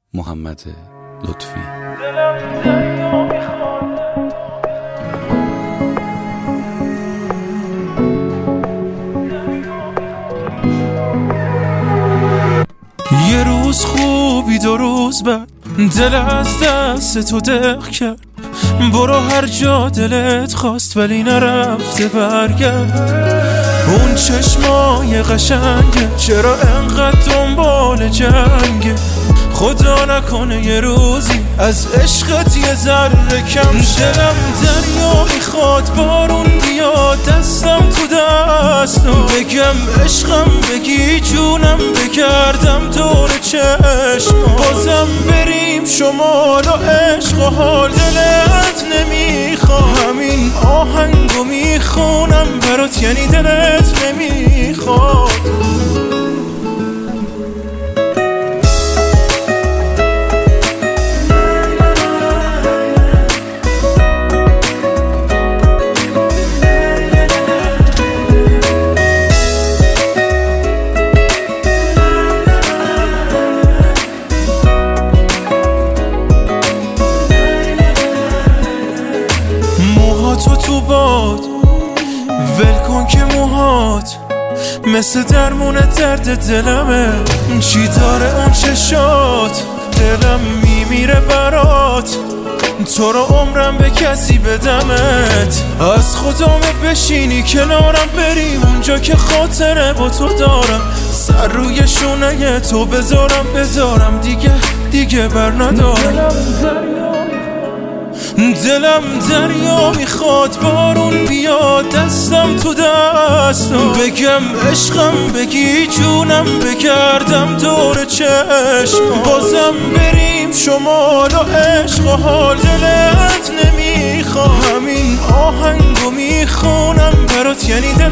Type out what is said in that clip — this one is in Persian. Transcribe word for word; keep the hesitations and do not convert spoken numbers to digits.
محمد لطفی. یه روز خوبی دو روز بعد دل از دست تو دق کرد، برو هر جا دلت خواست ولی نرفته برگرد. اون چشمای قشنگه چرا انقدر دنبال جنگه، خدا نکنه یه روزی از عشقت یه ذره کم. دلم دریا میخواد بارون بیاد دستم تو دستم، بگم عشقم بگی جونم بگردم دور چشم، بازم بریم شمال و عشق و حال دلت نمیخواد. همین آهنگو میخونم برات یعنی دلت نمیخواد. موهاتو تو باد ول کن که موهات مثل درمون درد دلمه، چی داره اون چشات دلم میمیره برات، تو رو عمرم به کسی بدمت، از خدامه بشینی کنارم بریم اونجا که خاطره با تو دارم، سر روی شونه تو بذارم بذارم دیگه دیگه بر ندارم. دلم دریا میخواد بارون بیاد دستم تو دستم، بگم عشقم بگی جونم بگردم دور چشم، بازم بریم شمال و عشق و حال دلت نمیخواد. همین آهنگو میخونم برات یعنی